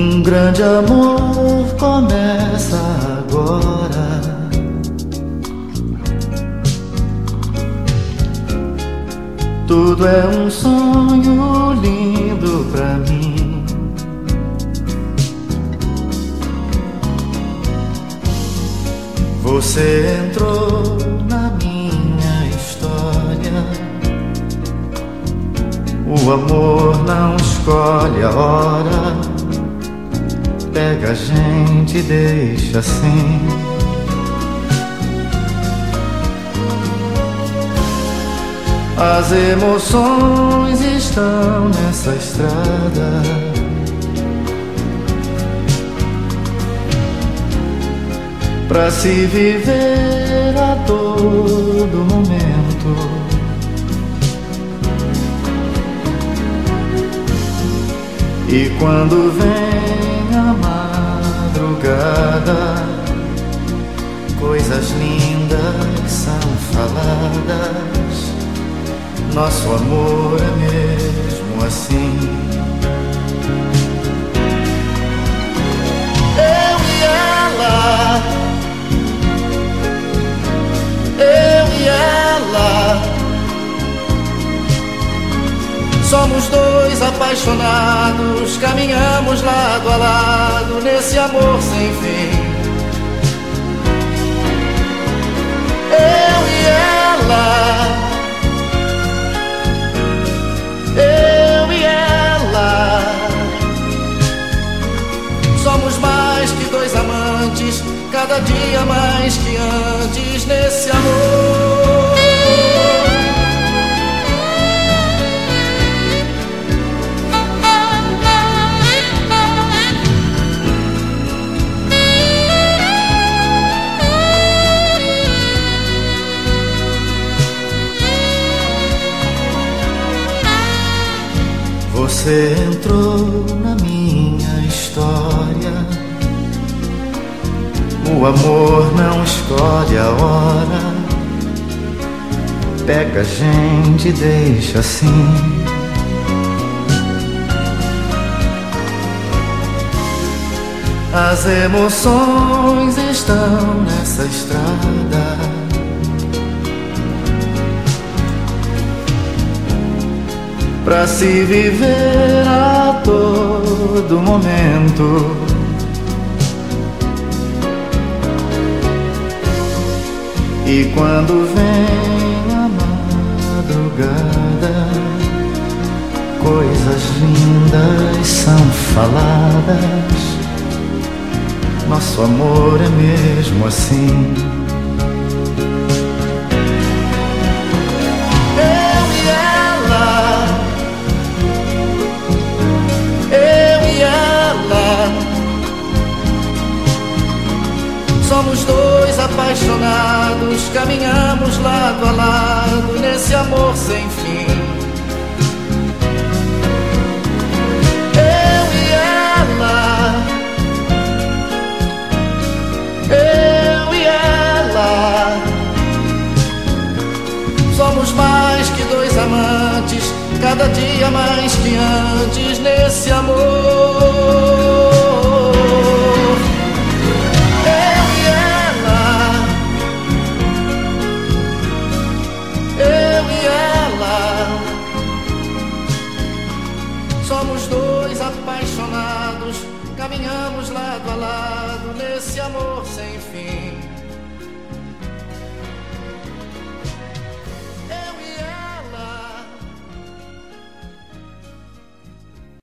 Um grande amor começa agora. Tudo é um sonho lindo pra mim. Você entrou na minha história. O amor não escolhe a hora. Pega a gente e deixa assim. As emoções estão nessa estrada. Pra se viver a todo momento. E quando vem a madrugada, coisas lindas são faladas. Nosso amor é mesmo assim. Eu e ela, eu e ela, somos dois apaixonados, caminhamos lado a lado nesse amor sem fim. Eu e ela, eu e ela, somos mais que dois amantes, cada dia mais que antes nesse amor. Você entrou na minha história. O amor não escolhe a hora. Pega a gente e deixa assim. As emoções estão nessa estrada. Pra se viver a todo momento. E quando vem a madrugada, coisas lindas são faladas. Nosso amor é mesmo assim. Somos dois apaixonados, caminhamos lado a lado nesse amor sem fim. Eu e ela, eu e ela, somos mais que dois amantes, cada dia mais que antes nesse amor. Somos dois apaixonados, caminhamos lado a lado nesse amor sem fim.